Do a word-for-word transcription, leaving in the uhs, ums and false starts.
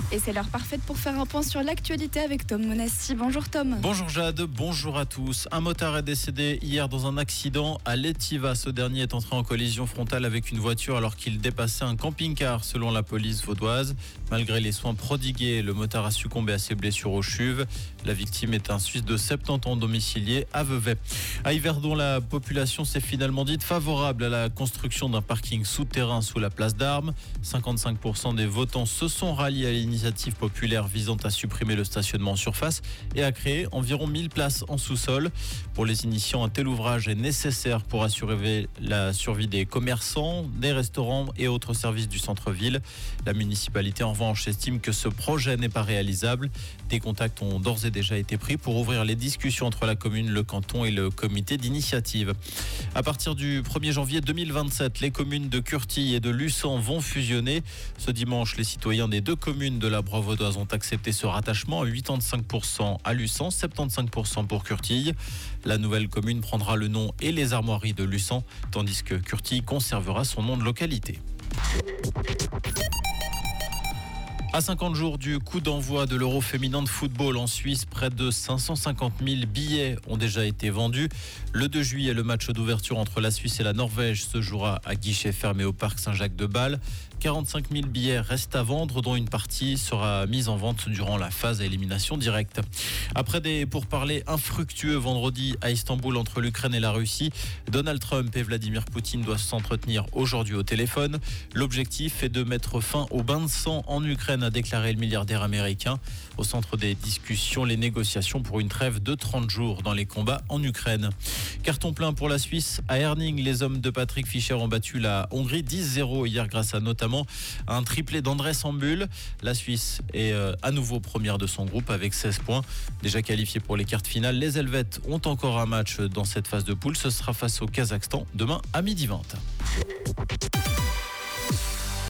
Et c'est l'heure parfaite pour faire un point sur l'actualité avec Tom Monassi. Bonjour Tom. Bonjour Jade, bonjour à tous. Un motard est décédé hier dans un accident à l'Étiva. Ce dernier est entré en collision frontale avec une voiture alors qu'il dépassait un camping-car selon la police vaudoise. Malgré les soins prodigués, le motard a succombé à ses blessures aux chuves. La victime est un Suisse de soixante-dix ans domicilié à Vevey. À Yverdon, la population s'est finalement dite favorable à la construction d'un parking souterrain sous la place d'Armes. cinquante-cinq pour cent des votants se sont ralliés à l'initiative populaire visant à supprimer le stationnement en surface et à créer environ mille places en sous-sol. Pour les initiants, un tel ouvrage est nécessaire pour assurer la survie des commerçants, des restaurants et autres services du centre-ville. La municipalité, en revanche, estime que ce projet n'est pas réalisable. Des contacts ont d'ores et déjà été pris pour ouvrir les discussions entre la commune, le canton et le comité d'initiative. À partir du premier janvier deux mille vingt-sept, les communes de Curtille et de Luçon vont fusionner. Ce dimanche, les citoyens des deux communes de la Broye vaudoise ont accepté ce rattachement à quatre-vingt-quinze pour cent à Luçon, soixante-quinze pour cent pour Curtille. La nouvelle commune prendra le nom et les armoiries de Luçon, tandis que Curtille conservera son nom de localité. À cinquante jours du coup d'envoi de l'Euro féminin de football en Suisse, près de cinq cent cinquante mille billets ont déjà été vendus. Le deux juillet, le match d'ouverture entre la Suisse et la Norvège se jouera à guichet fermé au parc Saint-Jacques-de-Bâle. quarante-cinq mille billets restent à vendre, dont une partie sera mise en vente durant la phase à élimination directe. Après des pourparlers infructueux vendredi à Istanbul entre l'Ukraine et la Russie, Donald Trump et Vladimir Poutine doivent s'entretenir aujourd'hui au téléphone. L'objectif est de mettre fin au bain de sang en Ukraine, a déclaré le milliardaire américain. Au centre des discussions, les négociations pour une trêve de trente jours dans les combats en Ukraine. Carton plein pour la Suisse. À Herning, les hommes de Patrick Fischer ont battu la Hongrie dix zéro hier grâce à notamment un triplé d'André Sambul. La Suisse est euh, à nouveau première de son groupe avec seize points. Déjà qualifiés pour les quarts de finale, les Helvètes ont encore un match dans cette phase de poule. Ce sera face au Kazakhstan demain à midi vingt.